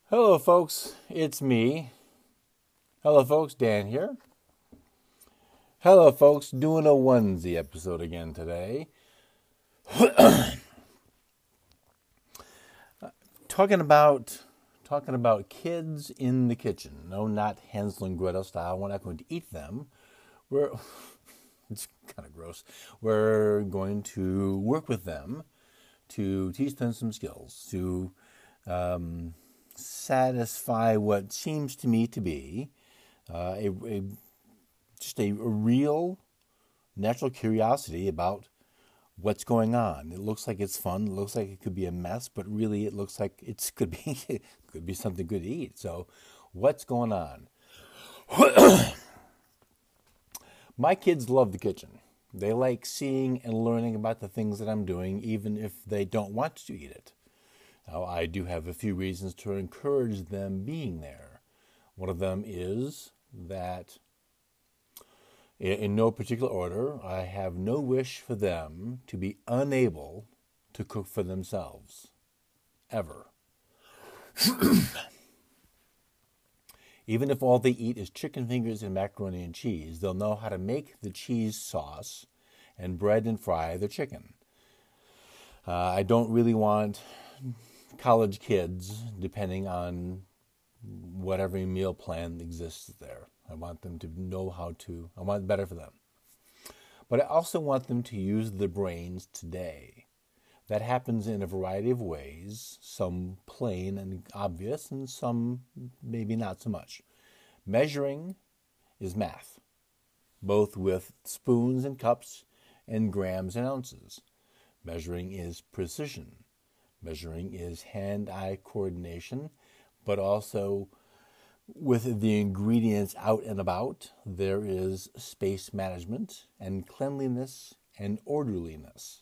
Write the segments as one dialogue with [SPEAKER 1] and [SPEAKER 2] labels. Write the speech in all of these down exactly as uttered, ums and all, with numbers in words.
[SPEAKER 1] Hello, folks. It's me. Hello, folks. Dan here. Hello, folks. Doing a onesie episode again today. talking about talking about kids in the kitchen. No, not Hansel and Gretel style. We're not going to eat them. We're it's kind of gross. We're going to work with them to teach them some skills to. Um, satisfy what seems to me to be uh, a, a just a, a real natural curiosity about what's going on. It looks like it's fun. It looks like it could be a mess, but really it looks like it could be it could be something good to eat. So, what's going on? My kids love the kitchen. They like seeing and learning about the things that I'm doing, even if they don't want to eat it. Now, I do have a few reasons to encourage them being there. One of them is that, in no particular order, I have no wish for them to be unable to cook for themselves. Ever. Even if all they eat is chicken fingers and macaroni and cheese, they'll know how to make the cheese sauce and bread and fry the chicken. Uh, I don't really want college kids, depending on whatever meal plan exists there. I want them to know how to, I want better for them. But I also want them to use their brains today. That happens in a variety of ways, some plain and obvious, and some maybe not so much. Measuring is math, both with spoons and cups and grams and ounces. Measuring is precision. Measuring is hand-eye coordination, but also with the ingredients out and about, there is space management and cleanliness and orderliness.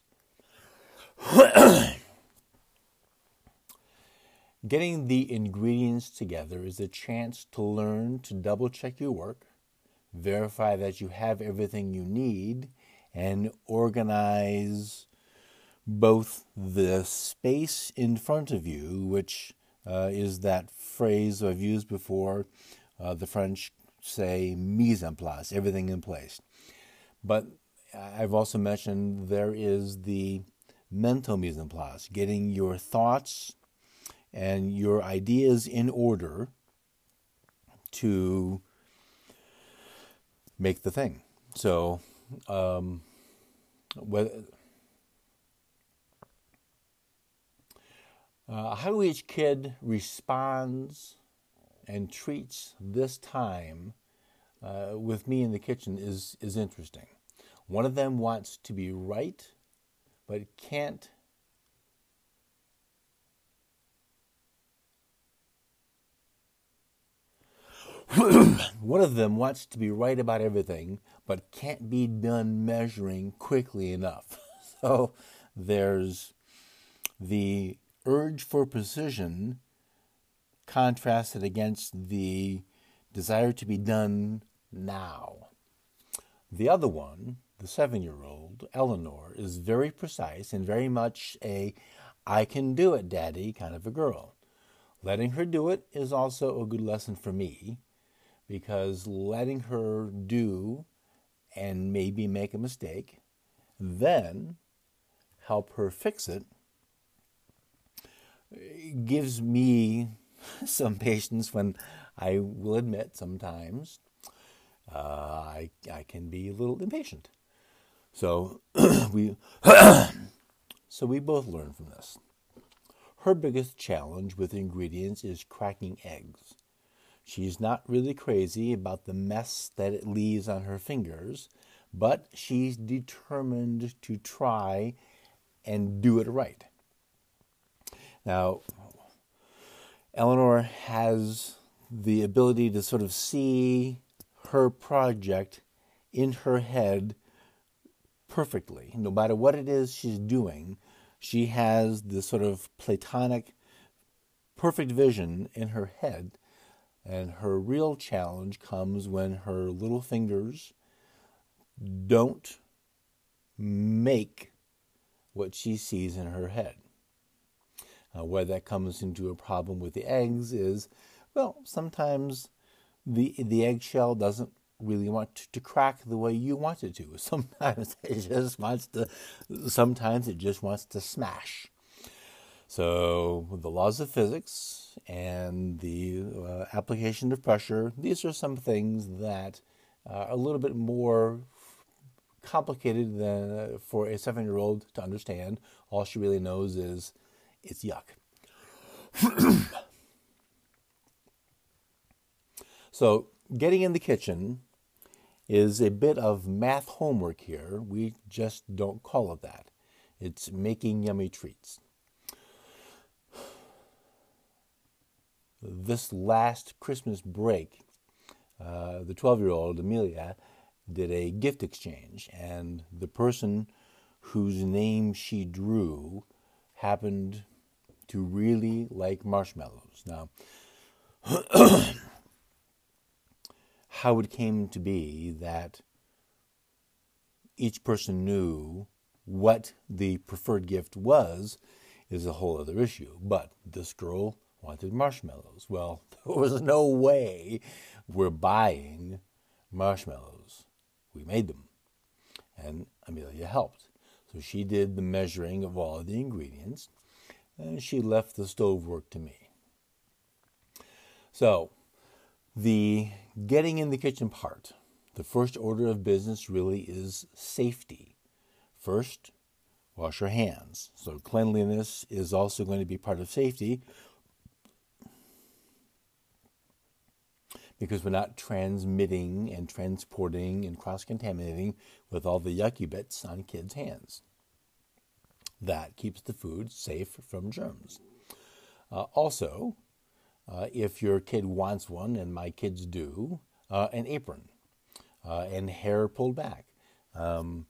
[SPEAKER 1] Getting the ingredients together is a chance to learn to double-check your work, verify that you have everything you need, and organize both the space in front of you, which uh, is that phrase I've used before. Uh, the French say mise en place, everything in place. But I've also mentioned there is the mental mise en place, getting your thoughts and your ideas in order to make the thing. So, um, whether Uh, how each kid responds and treats this time uh, with me in the kitchen is, is interesting. One of them wants to be right, but can't One of them wants to be right about everything, but can't be done measuring quickly enough. So there's the urge for precision contrasted against the desire to be done now. The other one, the seven-year-old, Eleanor, is very precise and very much a I can do it, Daddy kind of a girl. Letting her do it is also a good lesson for me, because letting her do and maybe make a mistake, then help her fix it, gives me some patience when I will admit sometimes uh, I I can be a little impatient. So we so we both learn from this. Her biggest challenge with ingredients is cracking eggs. She's not really crazy about the mess that it leaves on her fingers, but she's determined to try and do it right. Now, Eleanor has the ability to sort of see her project in her head perfectly. No matter what it is she's doing, she has this sort of Platonic, perfect vision in her head. And her real challenge comes when her little fingers don't make what she sees in her head. Uh, where that comes into a problem with the eggs is, well, sometimes the the eggshell doesn't really want to, to crack the way you want it to. Sometimes it just wants to. Sometimes it just wants to smash. So the laws of physics and the uh, application of pressure, these are some things that are a little bit more complicated than for a seven-year-old to understand. All she really knows is it's yuck. So getting in the kitchen is a bit of math homework here. We just don't call it that. It's making yummy treats. This last Christmas break, uh, the twelve-year-old Amelia did a gift exchange, and the person whose name she drew happened to really like marshmallows. Now, how it came to be that each person knew what the preferred gift was is a whole other issue. But this girl wanted marshmallows. Well, there was no way we're buying marshmallows. We made them. And Amelia helped. So she did the measuring of all of the ingredients, and she left the stove work to me. So, the getting in the kitchen part, the first order of business really is safety. First, wash your hands. So cleanliness is also going to be part of safety, because we're not transmitting and transporting and cross-contaminating with all the yucky bits on kids' hands. That keeps the food safe from germs. Uh, also, uh, if your kid wants one, and my kids do, uh, an apron uh, and hair pulled back. Um,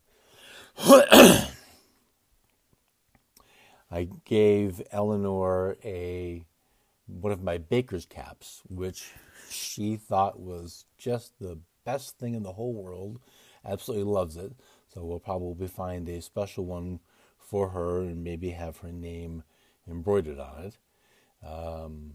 [SPEAKER 1] I gave Eleanor a one of my baker's caps, which she thought was just the best thing in the whole world. Absolutely loves it. So we'll probably find a special one for her and maybe have her name embroidered on it. Um,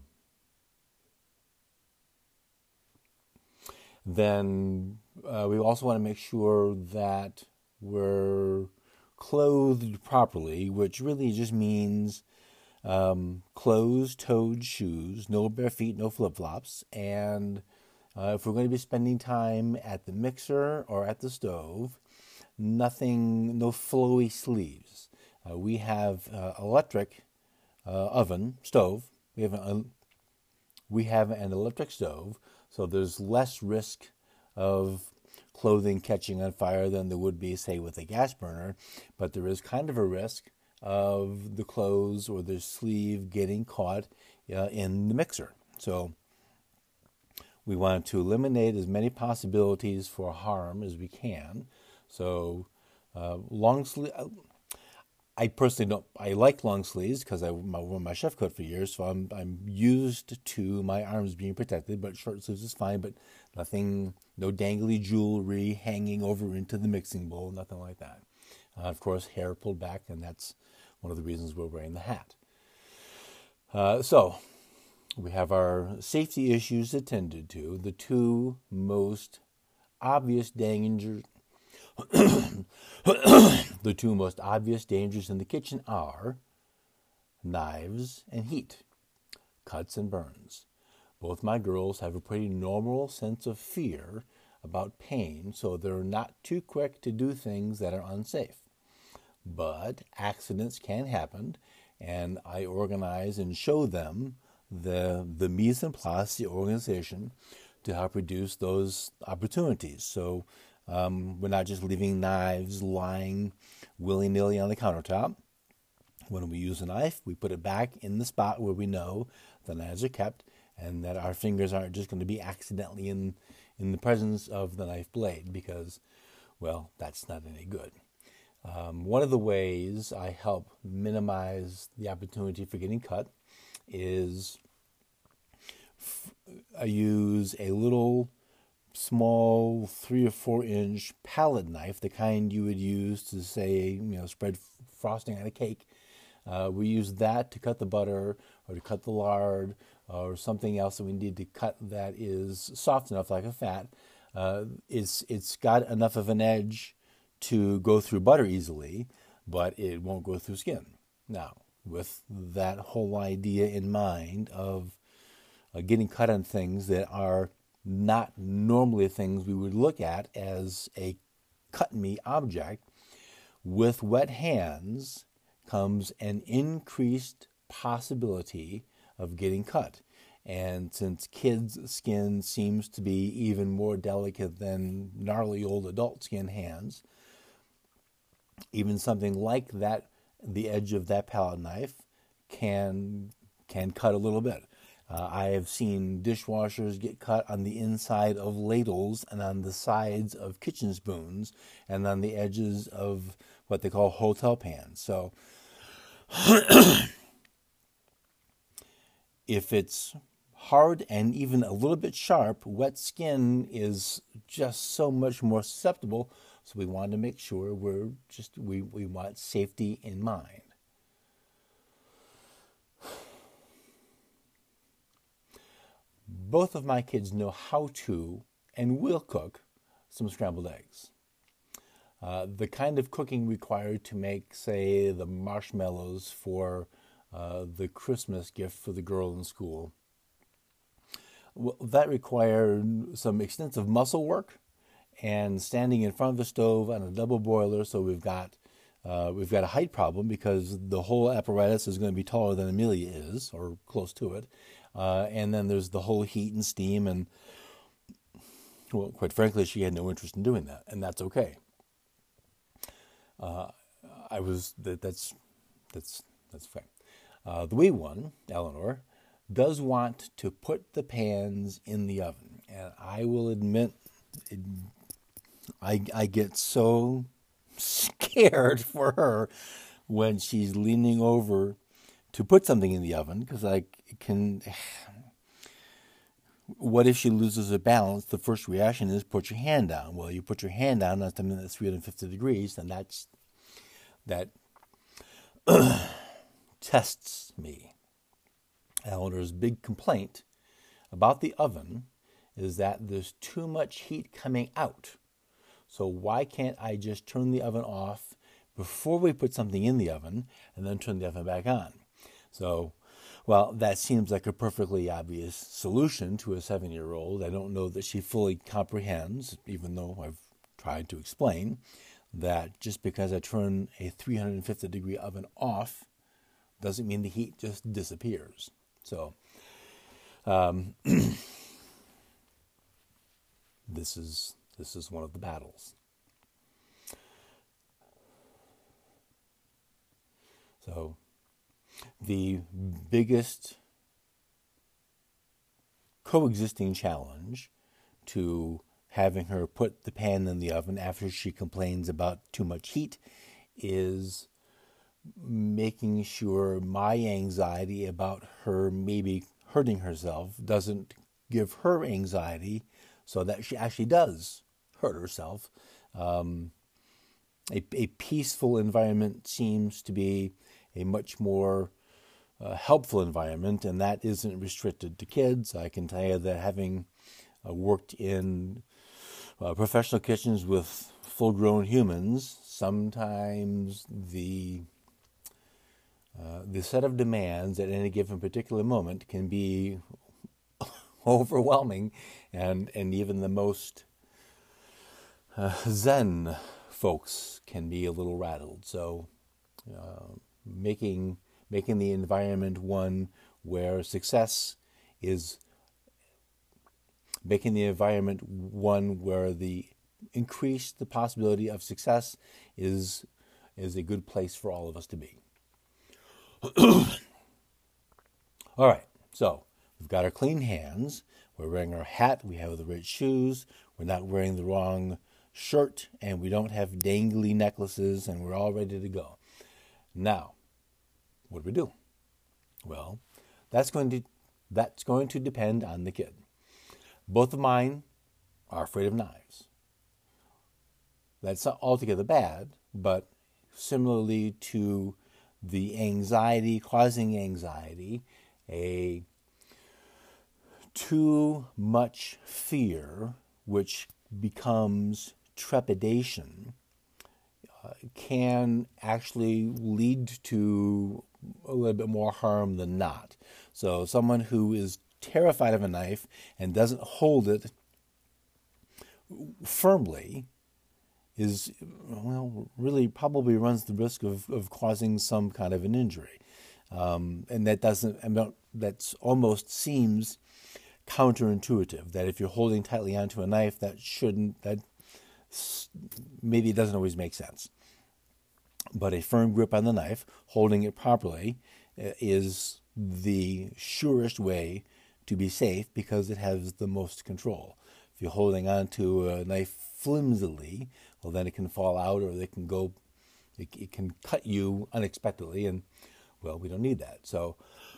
[SPEAKER 1] then uh, we also want to make sure that we're clothed properly, which really just means um, closed-toed shoes, no bare feet, no flip-flops, and uh, if we're going to be spending time at the mixer or at the stove, nothing, no flowy sleeves. Uh, we have uh, electric uh, oven, stove. We have, an, we have an electric stove, so there's less risk of clothing catching on fire than there would be, say, with a gas burner, but there is kind of a risk of the clothes or the sleeve getting caught uh, in the mixer. So we want to eliminate as many possibilities for harm as we can. So uh, long sleeve. I personally don't. I like long sleeves because I wore my chef coat for years, so I'm I'm used to my arms being protected. But short sleeves is fine. But nothing, no dangly jewelry hanging over into the mixing bowl, nothing like that. Uh, of course, hair pulled back, and that's one of the reasons we're wearing the hat. Uh, so we have our safety issues attended to. The two most obvious dangers. The two most obvious dangers in the kitchen are knives and heat, cuts and burns. Both my girls have a pretty normal sense of fear about pain, so they're not too quick to do things that are unsafe. But accidents can happen, and I organize and show them the, the mise en place, the organization, to help reduce those opportunities. So Um, we're not just leaving knives lying willy-nilly on the countertop. When we use a knife, we put it back in the spot where we know the knives are kept and that our fingers aren't just going to be accidentally in, in the presence of the knife blade because, well, that's not any good. Um, one of the ways I help minimize the opportunity for getting cut is f- I use a little small three or four inch palette knife, the kind you would use to say, you know, spread frosting on a cake. Uh, we use that to cut the butter or to cut the lard or something else that we need to cut that is soft enough, like a fat. Uh, it's it's got enough of an edge to go through butter easily, but it won't go through skin. Now, with that whole idea in mind of uh, getting cut on things that are not normally things we would look at as a cut me object, with wet hands comes an increased possibility of getting cut. And since kids' skin seems to be even more delicate than gnarly old adult skin hands, even something like that, the edge of that palette knife can can cut a little bit. Uh, I have seen dishwashers get cut on the inside of ladles and on the sides of kitchen spoons and on the edges of what they call hotel pans. So if it's hard and even a little bit sharp, wet skin is just so much more susceptible. So we want to make sure we're just, we, we want safety in mind. Both of my kids know how to and will cook some scrambled eggs. Uh, the kind of cooking required to make, say, the marshmallows for uh, the Christmas gift for the girl in school, well, that required some extensive muscle work and standing in front of the stove on a double boiler. So we've got uh, we've got a height problem because the whole apparatus is going to be taller than Amelia is, or close to it. Uh, and then there's the whole heat and steam, and well, quite frankly, she had no interest in doing that, and that's okay. Uh, I was that, that's that's that's fine. Uh, the wee one, Eleanor, does want to put the pans in the oven, and I will admit, it, I I get so scared for her when she's leaning over to put something in the oven, because I can. What if she loses her balance? The first reaction is put your hand down. Well, you put your hand down on something that's three hundred fifty degrees, and that's that tests me. Eleanor's big complaint about the oven is that there's too much heat coming out. So why can't I just turn the oven off before we put something in the oven and then turn the oven back on? So, well, that seems like a perfectly obvious solution to a seven-year-old. I don't know that she fully comprehends, even though I've tried to explain, that just because I turn a three hundred fifty degree oven off doesn't mean the heat just disappears. So, um, this is this is one of the battles. So, the biggest coexisting challenge to having her put the pan in the oven after she complains about too much heat is making sure my anxiety about her maybe hurting herself doesn't give her anxiety so that she actually does hurt herself. Um, a, a peaceful environment seems to be a much more uh, helpful environment, and that isn't restricted to kids. I can tell you that having uh, worked in uh, professional kitchens with full-grown humans, sometimes the uh, the set of demands at any given particular moment can be overwhelming, and and even the most uh, zen folks can be a little rattled. So, uh, making making the environment one where success is making the environment one where the increase the possibility of success is is a good place for all of us to be. All right, so we've got our clean hands, we're wearing our hat, we have the right shoes, we're not wearing the wrong shirt, and we don't have dangly necklaces, and we're all ready to go. Now, what do we do? Well, that's going to that's going to depend on the kid. Both of mine are afraid of knives. That's not altogether bad, but similarly to the anxiety, causing anxiety, a too much fear, which becomes trepidation, uh, can actually lead to a little bit more harm than not. So someone who is terrified of a knife and doesn't hold it firmly is, well, really probably runs the risk of, of causing some kind of an injury. Um, and that doesn't, I mean, that almost seems counterintuitive, that if you're holding tightly onto a knife, that shouldn't, that maybe it doesn't always make sense. But a firm grip on the knife, holding it properly, is the surest way to be safe because it has the most control. If you're holding onto a knife flimsily, well, then it can fall out, or it can go, it, it can cut you unexpectedly, and, well, we don't need that. So,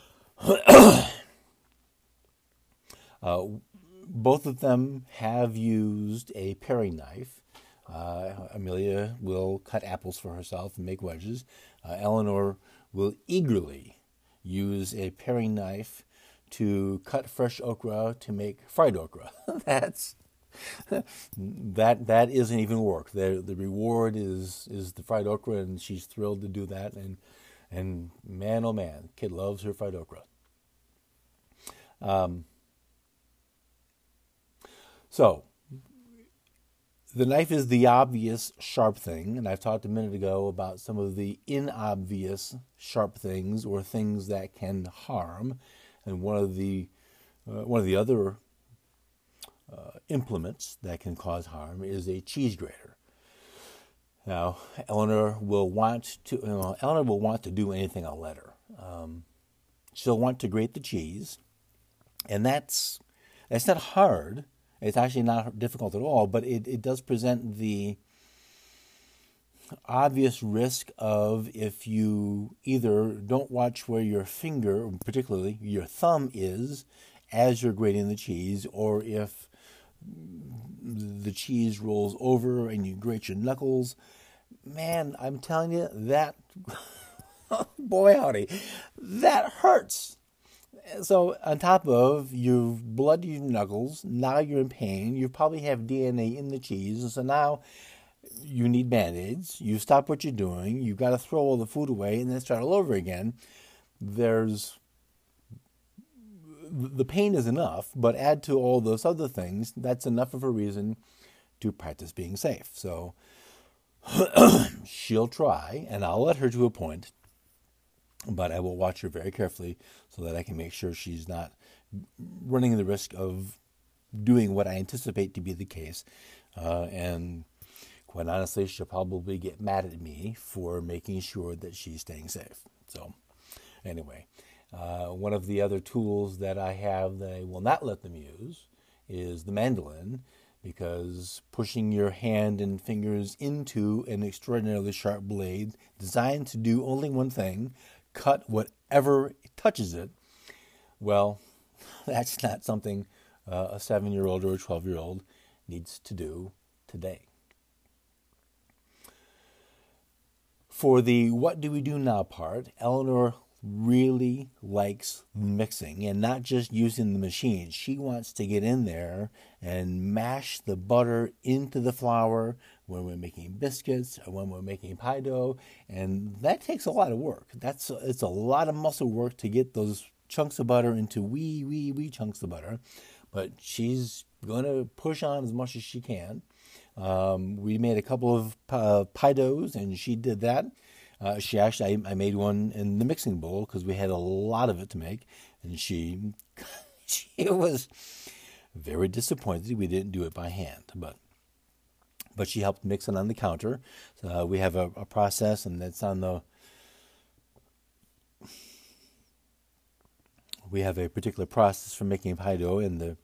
[SPEAKER 1] uh, both of them have used a paring knife. Uh, Amelia will cut apples for herself and make wedges. Uh, Eleanor will eagerly use a paring knife to cut fresh okra to make fried okra. That's that that isn't even work. The the reward is is the fried okra, and she's thrilled to do that. And and man, oh man, kid loves her fried okra. Um. So. The knife is the obvious sharp thing, and I've talked a minute ago about some of the inobvious sharp things or things that can harm. And one of the uh, one of the other uh, implements that can cause harm is a cheese grater. Now, Eleanor will want to you know, Eleanor will want to do anything I'll let her. Um, she'll want to grate the cheese, and that's that's not hard. It's actually not difficult at all, but it, it does present the obvious risk of, if you either don't watch where your finger, particularly your thumb, is as you're grating the cheese, or if the cheese rolls over and you grate your knuckles. Man, I'm telling you, that, boy howdy, that hurts. So on top of you've bloodied your knuckles, now you're in pain. You probably have D N A in the cheese, and so now you need Band-Aids. You stop what you're doing. You've got to throw all the food away and then start all over again. There's the pain is enough, but add to all those other things, that's enough of a reason to practice being safe. So she'll try, and I'll let her to a point. But I will watch her very carefully so that I can make sure she's not running the risk of doing what I anticipate to be the case. Uh, and quite honestly, she'll probably get mad at me for making sure that she's staying safe. So anyway, uh, one of the other tools that I have that I will not let them use is the mandolin, because pushing your hand and fingers into an extraordinarily sharp blade designed to do only one thing, cut whatever touches it, well, that's not something uh, a seven-year-old or a twelve-year-old needs to do today. For the what do we do now part, Eleanor really likes mixing, and not just using the machine. She wants to get in there and mash the butter into the flour when we're making biscuits or when we're making pie dough, and that takes a lot of work. That's it's a lot of muscle work to get those chunks of butter into wee, wee, wee chunks of butter, but she's going to push on as much as she can. Um, we made a couple of uh, pie doughs, and she did that. Uh, she actually, I, I made one in the mixing bowl because we had a lot of it to make, and she, she was very disappointed we didn't do it by hand, but but she helped mix it on the counter. So uh, we have a, a process, and that's on the. We have a particular process for making pie dough, and the.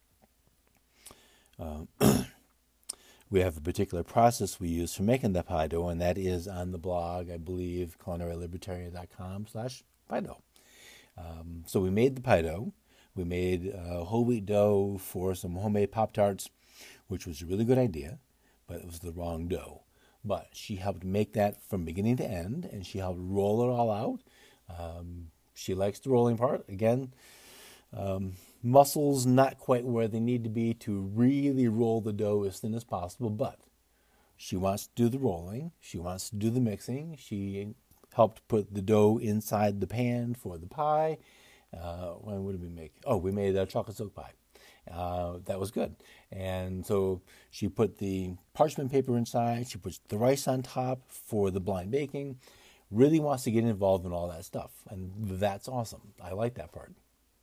[SPEAKER 1] Uh, We have a particular process we use for making the pie dough, and that is on the blog, I believe, culinary libertarian dot com slash pie dough. Um, so we made the pie dough. We made uh, whole wheat dough for some homemade Pop-Tarts, which was a really good idea, but it was the wrong dough. but she helped make that from beginning to end, and she helped roll it all out. Um, she likes the rolling part. Again, um, muscles not quite where they need to be to really roll the dough as thin as possible, but she wants to do the rolling. She wants to do the mixing. She helped put the dough inside the pan for the pie. Uh, when what did we make? Oh, we made a chocolate silk pie. Uh, that was good. And so she put the parchment paper inside. She puts the rice on top for the blind baking. Really wants to get involved in all that stuff. And that's awesome. I like that part.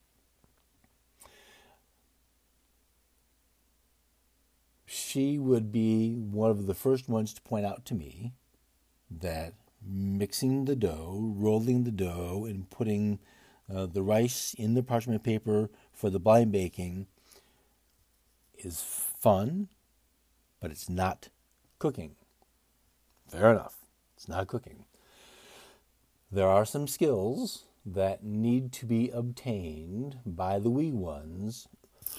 [SPEAKER 1] She would be one of the first ones to point out to me that mixing the dough, rolling the dough, and putting uh, the rice in the parchment paper for the blind baking is fun, but it's not cooking. Fair enough. It's not cooking. There are some skills that need to be obtained by the wee ones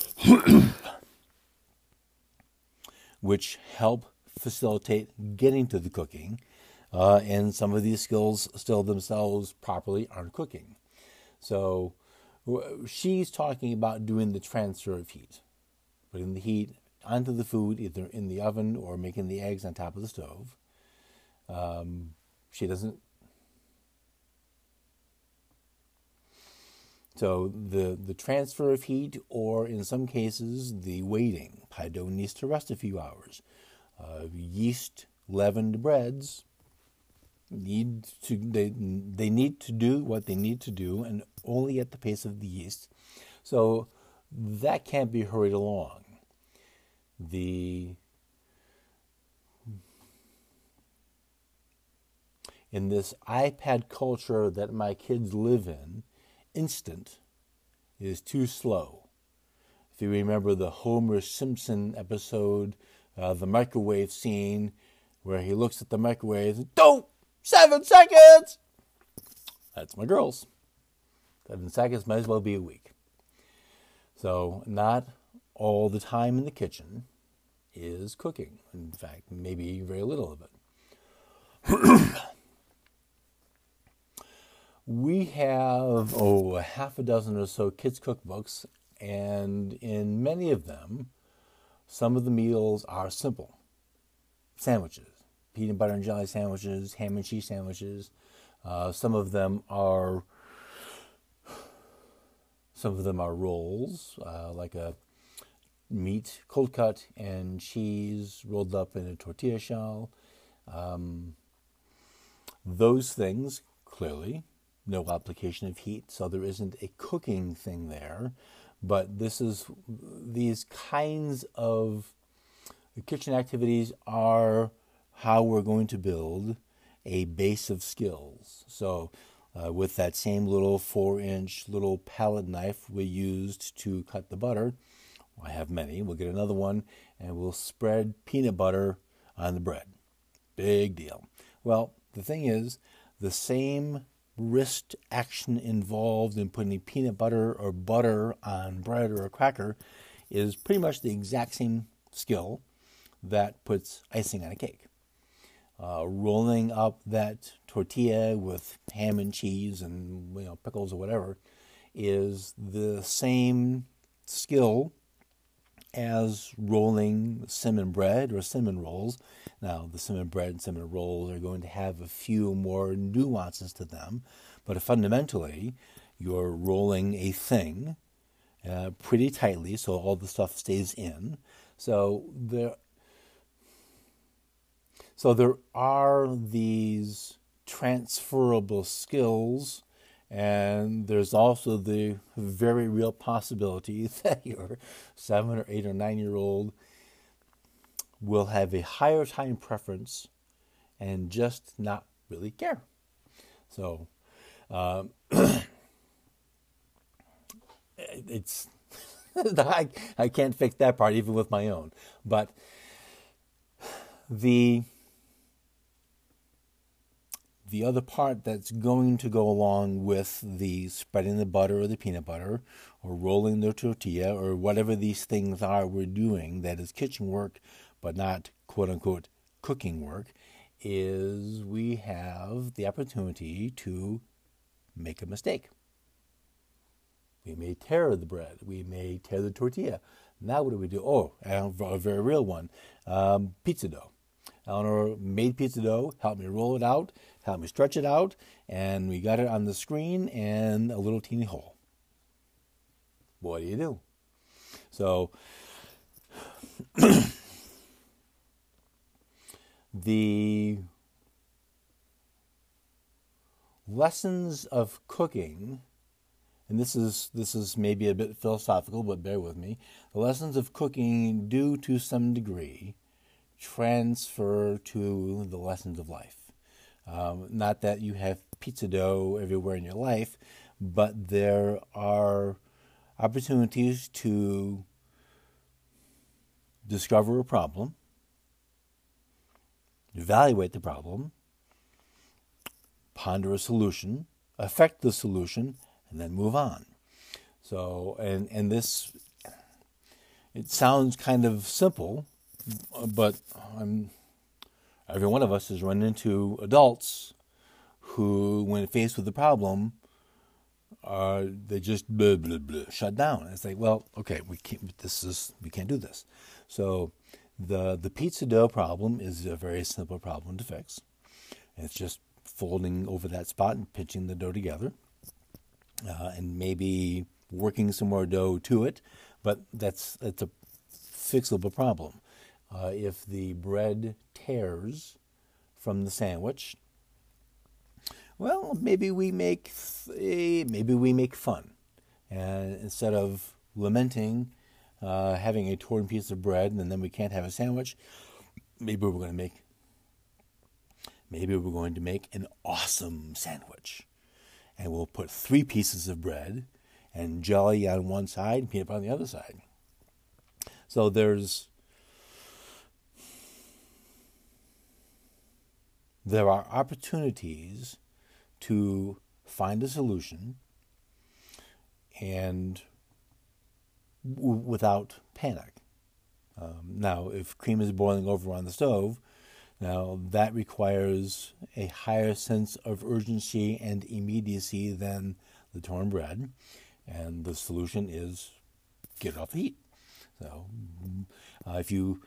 [SPEAKER 1] which help facilitate getting to the cooking. Uh, and some of these skills still themselves properly aren't cooking. So she's talking about doing the transfer of heat, putting the heat onto the food, either in the oven or making the eggs on top of the stove. Um, she doesn't. So the, the transfer of heat, or in some cases, the waiting. Pie dough needs to rest a few hours. Uh, yeast leavened breads need to they they need to do what they need to do, and only at the pace of the yeast. So that can't be hurried along. The in this iPad culture that my kids live in, instant is too slow. If you remember the Homer Simpson episode, uh, the microwave scene, where he looks at the microwave and, don't! Seven seconds! That's my girls. Seven seconds might as well be a week. So not all the time in the kitchen is cooking. In fact, maybe very little of it. We have, oh, a half a dozen or so kids' cookbooks, and in many of them, some of the meals are simple. Sandwiches, peanut butter and jelly sandwiches, ham and cheese sandwiches. Uh, some of them are, some of them are rolls, uh, like a meat, cold cut, and cheese rolled up in a tortilla shell. Um, those things, clearly, no application of heat, so there isn't a cooking thing there. But this is, these kinds of kitchen activities are how we're going to build a base of skills. So uh, with that same little four-inch little palette knife we used to cut the butter, I have many, we'll get another one, and we'll spread peanut butter on the bread. Big deal. Well, the thing is, the same wrist action involved in putting peanut butter or butter on bread or a cracker is pretty much the exact same skill that puts icing on a cake. Uh, rolling up that tortilla with ham and cheese and you know pickles or whatever is the same skill as rolling cinnamon bread or cinnamon rolls. Now, the cinnamon bread and cinnamon rolls are going to have a few more nuances to them, but fundamentally, you're rolling a thing uh, pretty tightly so all the stuff stays in. So there, so there are these transferable skills. And there's also the very real possibility that your seven or eight or nine year old will have a higher time preference and just not really care. So um, it's I, I can't fix that part even with my own. But the The other part that's going to go along with the spreading the butter or the peanut butter or rolling the tortilla or whatever these things are we're doing that is kitchen work but not quote-unquote cooking work is we have the opportunity to make a mistake. We may tear the bread. We may tear the tortilla. Now what do we do? Oh, a very real one. Um, pizza dough. Eleanor made pizza dough, helped me roll it out, helped me stretch it out, and we got it on the screen and a little teeny hole. What do you do? So the lessons of cooking, and this is this is maybe a bit philosophical, but bear with me. The lessons of cooking do, to some degree, transfer to the lessons of life. Um, not that you have pizza dough everywhere in your life, but there are opportunities to discover a problem, evaluate the problem, ponder a solution, affect the solution, and then move on. So, and, and this, it sounds kind of simple, but I'm, every one of us has run into adults who, when faced with a problem, uh, they just blah, blah, blah, shut down. It's like, well, okay, we can't. This is we can't do this. So, the the pizza dough problem is a very simple problem to fix. It's just folding over that spot and pinching the dough together, uh, and maybe working some more dough to it. But that's that's a fixable problem. Uh, if the bread tears from the sandwich, well, maybe we make th- maybe we make fun, and instead of lamenting uh, having a torn piece of bread and then we can't have a sandwich, maybe we're going to make maybe we're going to make an awesome sandwich, and we'll put three pieces of bread and jelly on one side and peanut butter on the other side. So there's there are opportunities to find a solution and w- without panic. Um, now, if cream is boiling over on the stove, now that requires a higher sense of urgency and immediacy than the torn bread, and the solution is get it off the heat. So, uh, if you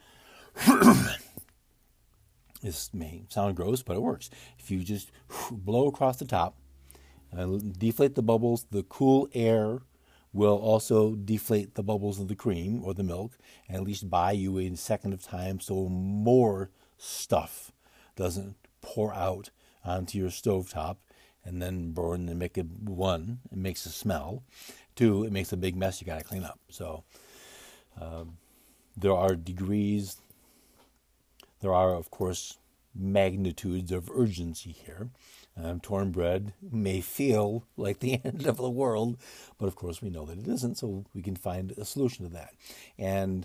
[SPEAKER 1] this may sound gross, but it works. If you just blow across the top, uh, deflate the bubbles, the cool air will also deflate the bubbles of the cream or the milk, and at least buy you a second of time so more stuff doesn't pour out onto your stovetop and then burn and make it, one, it makes a smell. Two, it makes a big mess you got to clean up. So um, there are degrees. There are, of course, magnitudes of urgency here. Um, torn bread may feel like the end of the world, but of course we know that it isn't, so we can find a solution to that. And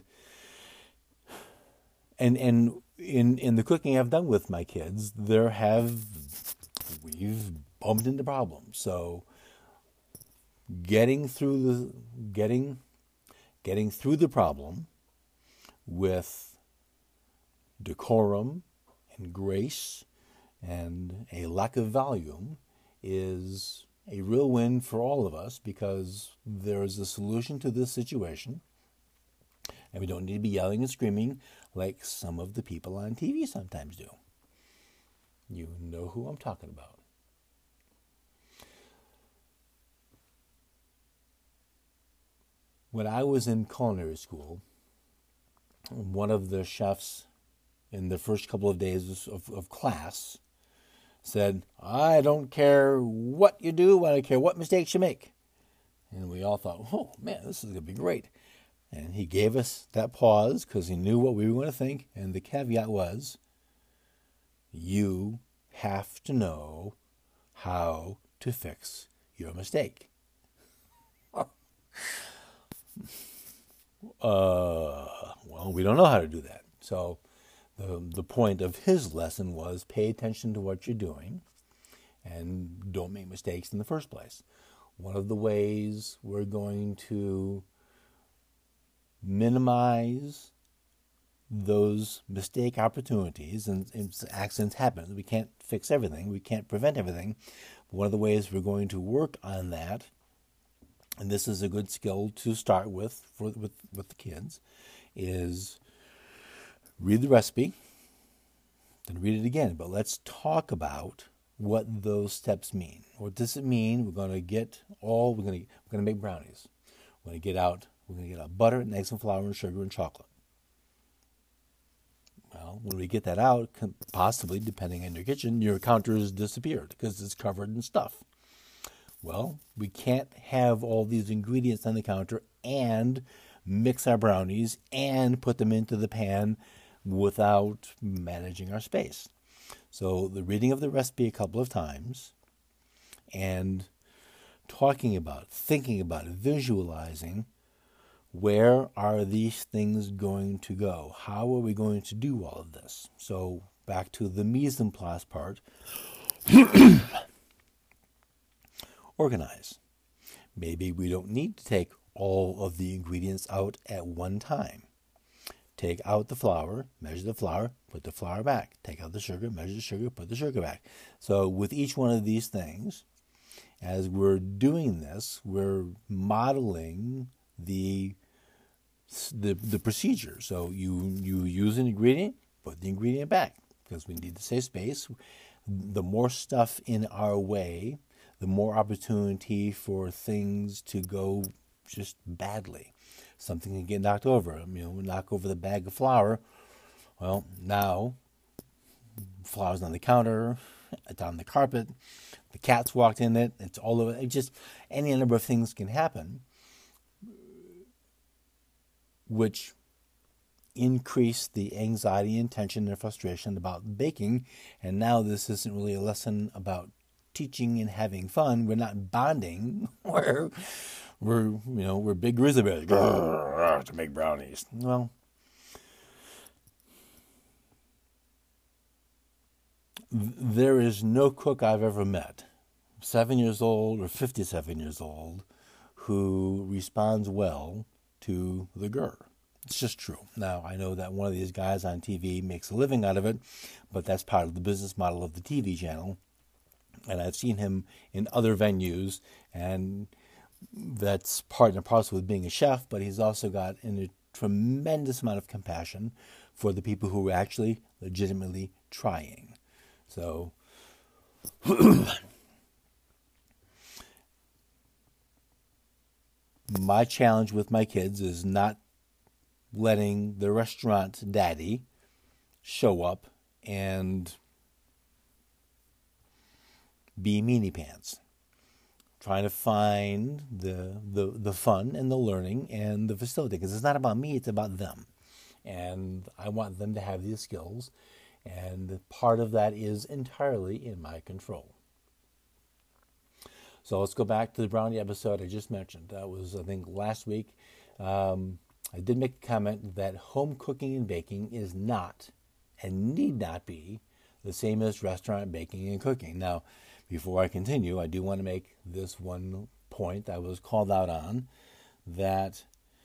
[SPEAKER 1] and and in in the cooking I've done with my kids, there have we've bumped into problems. So getting through the getting getting through the problem with decorum and grace and a lack of volume is a real win for all of us, because there is a solution to this situation, and we don't need to be yelling and screaming like some of the people on T V sometimes do. You know who I'm talking about. When I was in culinary school, one of the chefs in the first couple of days of, of class said, "I don't care what you do, I don't care what mistakes you make." And we all thought, oh man, this is going to be great. And he gave us that pause because he knew what we were going to think. And the caveat was, you have to know how to fix your mistake. uh, well, we don't know how to do that. So the, the point of his lesson was pay attention to what you're doing and don't make mistakes in the first place. One of the ways we're going to minimize those mistake opportunities, and, and accidents happen. We can't fix everything. We can't prevent everything. But one of the ways we're going to work on that, and this is a good skill to start with for with, with the kids, is read the recipe, then read it again. But let's talk about what those steps mean. What does it mean? We're going to get all, we're going to, we're going to make brownies. We're going to get out, we're going to get out butter and eggs and flour and sugar and chocolate. Well, when we get that out, possibly, depending on your kitchen, your counter has disappeared because it's covered in stuff. Well, we can't have all these ingredients on the counter and mix our brownies and put them into the pan without managing our space. So the reading of the recipe a couple of times and talking about it, thinking about it, visualizing, where are these things going to go? How are we going to do all of this? So back to the mise en place part. Organize. Maybe we don't need to take all of the ingredients out at one time. Take out the flour, measure the flour, put the flour back. Take out the sugar, measure the sugar, put the sugar back. So with each one of these things, as we're doing this, we're modeling the the the procedure. So you you use an ingredient, put the ingredient back, because we need to save space. The more stuff in our way, the more opportunity for things to go just badly. Something can get knocked over. You know, knock over the bag of flour. Well, now flour's on the counter, it's on the carpet, the cat's walked in it, it's all over. It just, any number of things can happen, which increase the anxiety and tension and frustration about baking. And now this isn't really a lesson about teaching and having fun. We're not bonding. We're, we're you know, we're big grizzly bears to make brownies. Well, there is no cook I've ever met, seven years old or fifty-seven years old, who responds well to the G R. It's just true. Now, I know that one of these guys on T V makes a living out of it, but that's part of the business model of the T V channel. And I've seen him in other venues, and that's part and parcel with being a chef, but he's also got a tremendous amount of compassion for the people who are actually legitimately trying. So, my challenge with my kids is not letting the restaurant daddy show up and be meanie pants. Trying to find the, the the fun and the learning and the facility, because it's not about me, it's about them. And I want them to have these skills, and part of that is entirely in my control. So let's go back to the brownie episode I just mentioned. That was, I think, last week. Um, I did make a comment that home cooking and baking is not, and need not be, the same as restaurant baking and cooking. Now, before I continue, I do want to make this one point I was called out on, that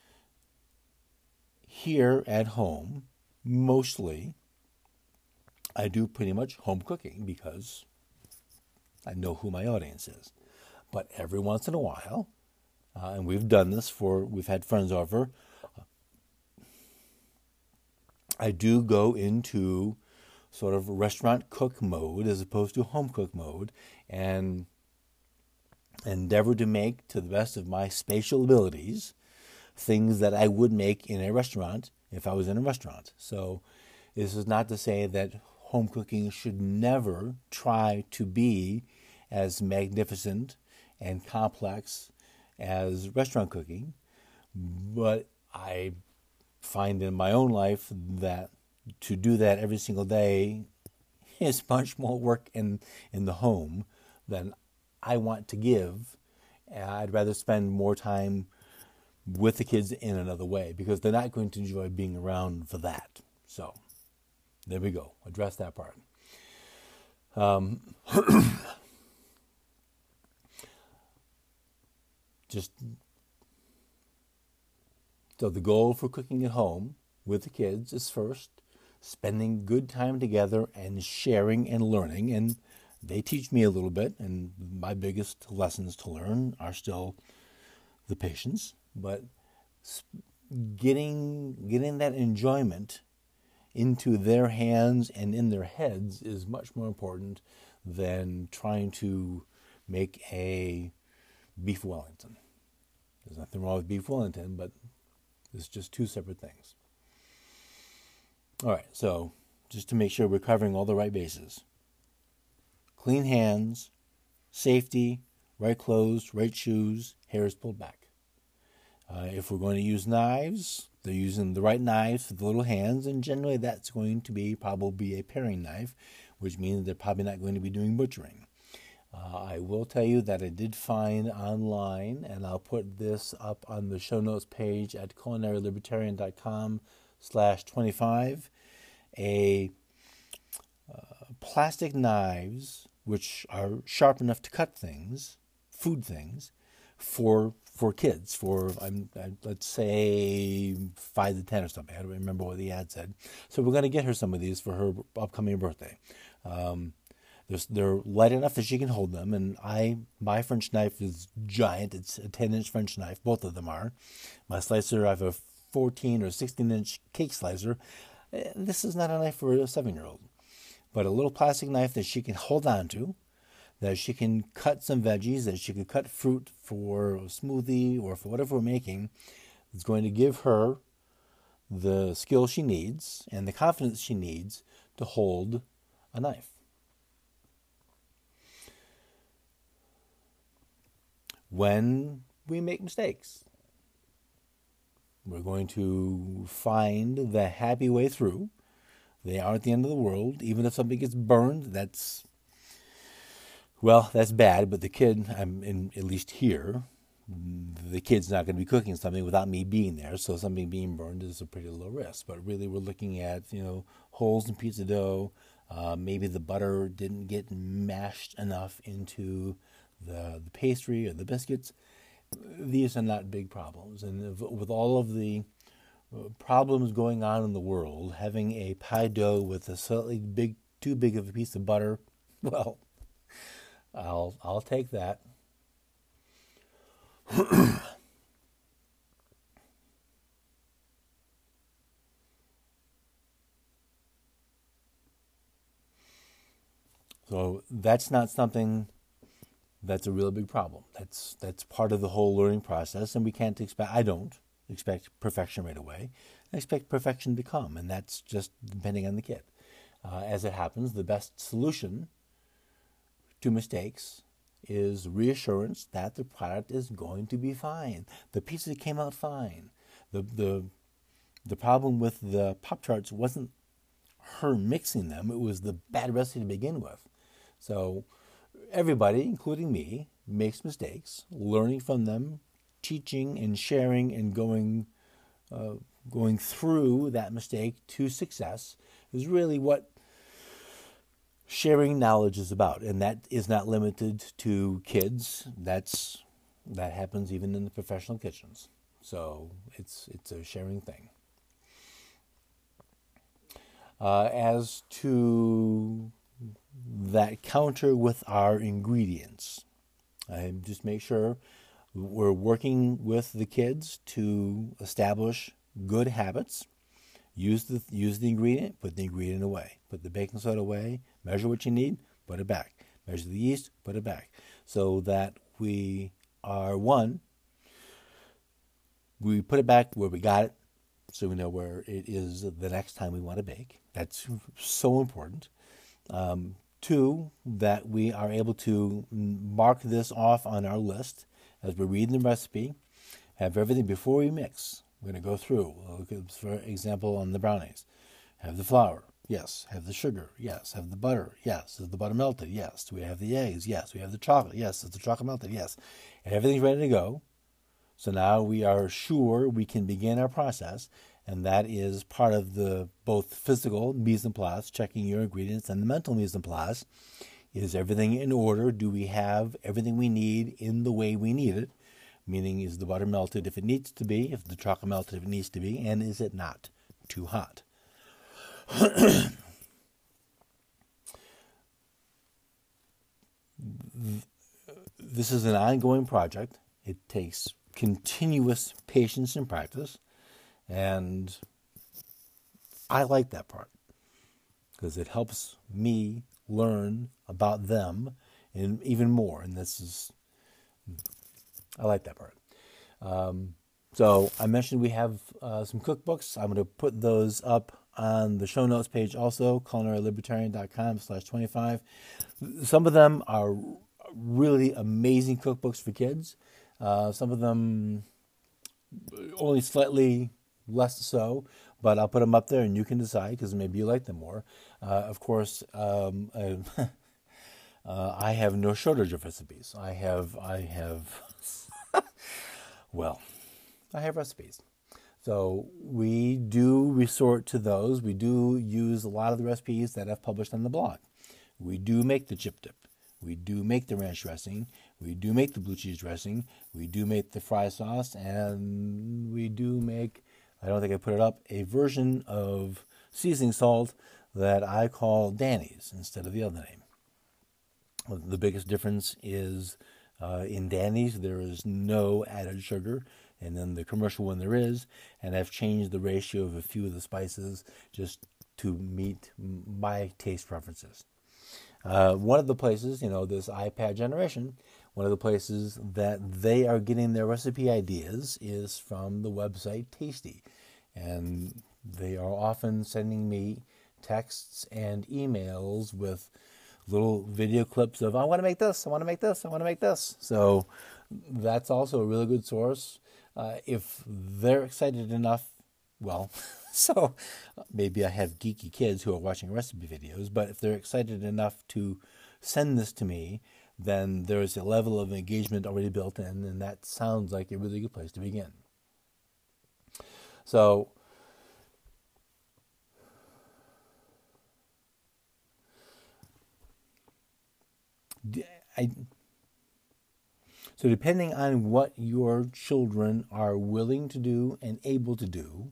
[SPEAKER 1] here at home, mostly, I do pretty much home cooking because I know who my audience is. But every once in a while, uh, and we've done this for, we've had friends over, I do go into sort of restaurant cook mode as opposed to home cook mode, and endeavor to make, to the best of my spatial abilities, things that I would make in a restaurant if I was in a restaurant. So this is not to say that home cooking should never try to be as magnificent and complex as restaurant cooking, but I find in my own life that to do that every single day is much more work in, in the home than I want to give. I'd rather spend more time with the kids in another way, because they're not going to enjoy being around for that. So there we go. Address that part. Um, just so the goal for cooking at home with the kids is first spending good time together and sharing and learning. And they teach me a little bit, and my biggest lessons to learn are still the patience. But getting getting that enjoyment into their hands and in their heads is much more important than trying to make a beef Wellington. There's nothing wrong with beef Wellington, but it's just two separate things. All right, so just to make sure we're covering all the right bases. Clean hands, safety, right clothes, right shoes, hair is pulled back. Uh, if we're going to use knives, they're using the right knives for the little hands, and generally that's going to be probably a paring knife, which means they're probably not going to be doing butchering. Uh, I will tell you that I did find online, and I'll put this up on the show notes page at culinary libertarian dot com slash twenty-five, a uh, plastic knives which are sharp enough to cut things, food things, for for kids, for um, let's say five to ten or something. I don't remember what the ad said. So we're going to get her some of these for her upcoming birthday. Um, they're light enough that she can hold them, and I my French knife is giant. It's a ten-inch French knife. Both of them are. My slicer, I have a fourteen or sixteen-inch cake slicer. This is not a knife for a seven-year-old, but a little plastic knife that she can hold on to, that she can cut some veggies, that she can cut fruit for a smoothie or for whatever we're making. It's going to give her the skill she needs and the confidence she needs to hold a knife. When we make mistakes, we're going to find the happy way through. They aren't the end of the world. Even if something gets burned, that's, well, that's bad. But the kid, I'm in, at least here, the kid's not going to be cooking something without me being there. So something being burned is a pretty low risk. But really, we're looking at, you know, holes in pizza dough. Uh, maybe the butter didn't get mashed enough into the, the pastry or the biscuits. These are not big problems. And with all of the problems going on in the world, having a pie dough with a slightly big, too big of a piece of butter, well, I'll I'll take that. So that's not something that's a real big problem. That's that's part of the whole learning process, and we can't expect, I don't expect perfection right away. I expect perfection to come, and that's just depending on the kid. Uh, as it happens, the best solution to mistakes is reassurance that the product is going to be fine. The pizza came out fine. The the the problem with the Pop-Tarts wasn't her mixing them, it was the bad recipe to begin with. So everybody, including me, makes mistakes. Learning from them, teaching and sharing and going uh, going through that mistake to success is really what sharing knowledge is about. And that is not limited to kids. That's that happens even in the professional kitchens. So it's it's a sharing thing. Uh, as to that counter with our ingredients, I just make sure we're working with the kids to establish good habits. Use the use the ingredient, put the ingredient away. Put the baking soda away, measure what you need, put it back. Measure the yeast, put it back. So that we are, one, we put it back where we got it, so we know where it is the next time we want to bake. That's so important. Um, two, that we are able to mark this off on our list as we're reading the recipe, have everything before we mix. We're going to go through. Look at, for example, on the brownies. Have the flour. Yes. Have the sugar. Yes. Have the butter. Yes. Is the butter melted? Yes. Do we have the eggs? Yes. We have the chocolate. Yes. Is the chocolate melted? Yes. And everything's ready to go. So now we are sure we can begin our process, and that is part of the both physical mise en place, checking your ingredients, and the mental mise en place. Is everything in order? Do we have everything we need in the way we need it? Meaning, is the butter melted if it needs to be, if the chocolate melted if it needs to be, and is it not too hot. This is an ongoing project. It takes continuous patience and practice, and I like that part because it helps me learn about them and even more. And this is, I like that part. Um, so I mentioned we have uh, some cookbooks. I'm going to put those up on the show notes page also, culinary libertarian dot com slash twenty-five. Some of them are really amazing cookbooks for kids. Uh, some of them only slightly less so, but I'll put them up there and you can decide because maybe you like them more. Uh, of course, um, I, uh, I have no shortage of recipes. I have, I have, well, I have recipes. So we do resort to those. We do use a lot of the recipes that I've published on the blog. We do make the chip dip. We do make the ranch dressing. We do make the blue cheese dressing. We do make the fry sauce. And we do make, I don't think I put it up, a version of seasoning salt that I call Danny's instead of the other name. The biggest difference is uh, in Danny's, there is no added sugar. And then the commercial one there is. And I've changed the ratio of a few of the spices just to meet my taste preferences. Uh, one of the places, you know, this iPad generation, one of the places that they are getting their recipe ideas is from the website Tasty. And they are often sending me texts and emails with little video clips of, I want to make this, I want to make this, I want to make this. So that's also a really good source. Uh, if they're excited enough, well, so maybe I have geeky kids who are watching recipe videos, but if they're excited enough to send this to me, then there's a level of engagement already built in, and that sounds like a really good place to begin. So, I, so depending on what your children are willing to do and able to do,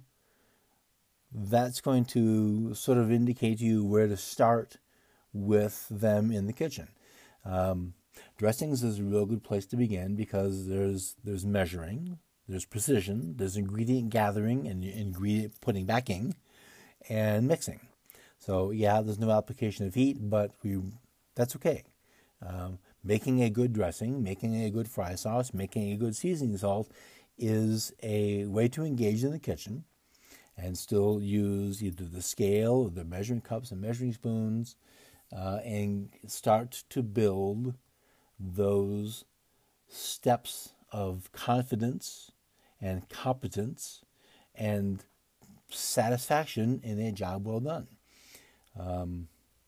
[SPEAKER 1] that's going to sort of indicate to you where to start with them in the kitchen. Um, dressings is a real good place to begin because there's there's measuring, there's precision, there's ingredient gathering and ingredient putting back in, and mixing. So yeah, there's no application of heat, but we that's okay. Um, making a good dressing, making a good fry sauce, making a good seasoning salt is a way to engage in the kitchen and still use either the scale or the measuring cups and measuring spoons uh, and start to build those steps of confidence and competence and satisfaction in a job well done. Um,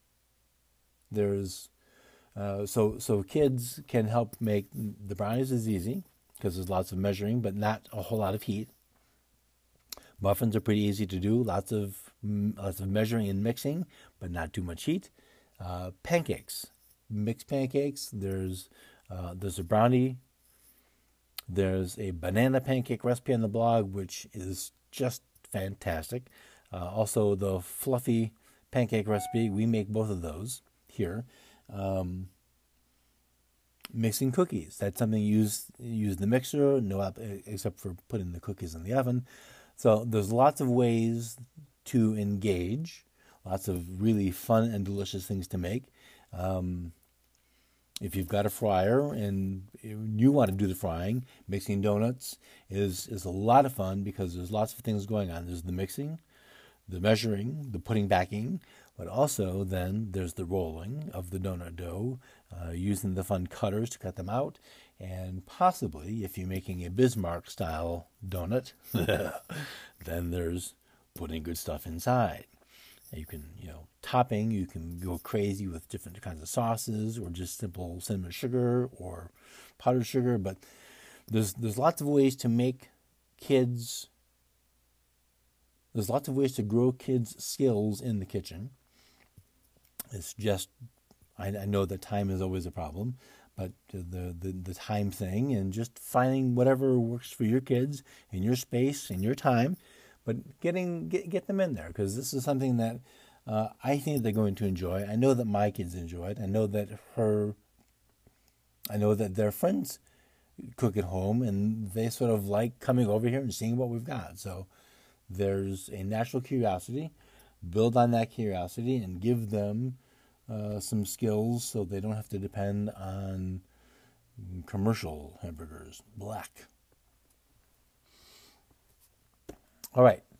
[SPEAKER 1] there's uh, so so kids can help make the brownies is easy because there's lots of measuring but not a whole lot of heat. Muffins are pretty easy to do, lots of lots of measuring and mixing, but not too much heat. Uh, pancakes, mixed pancakes. There's uh, there's a brownie. There's a banana pancake recipe on the blog, which is just fantastic. Uh, also, the fluffy pancake recipe. We make both of those here. Um, mixing cookies. That's something you use use the mixer, no except for putting the cookies in the oven. So there's lots of ways to engage, lots of really fun and delicious things to make. Um, if you've got a fryer and you want to do the frying, mixing donuts is, is a lot of fun because there's lots of things going on. There's the mixing, the measuring, the putting backing, but also then there's the rolling of the donut dough, uh, using the fun cutters to cut them out, and possibly, if you're making a Bismarck-style donut, then there's putting good stuff inside. You can, you know, topping, you can go crazy with different kinds of sauces or just simple cinnamon sugar or powdered sugar, but there's there's lots of ways to make kids, there's lots of ways to grow kids' skills in the kitchen. It's just, I, I know that time is always a problem, but the, the, the time thing and just finding whatever works for your kids in your space, in your time, but getting get, get them in there, because this is something that uh, I think they're going to enjoy. I know that my kids enjoy it. I know that her, I know that their friends cook at home, and they sort of like coming over here and seeing what we've got. So there's a natural curiosity. Build on that curiosity and give them uh, some skills so they don't have to depend on commercial hamburgers. Black. All right.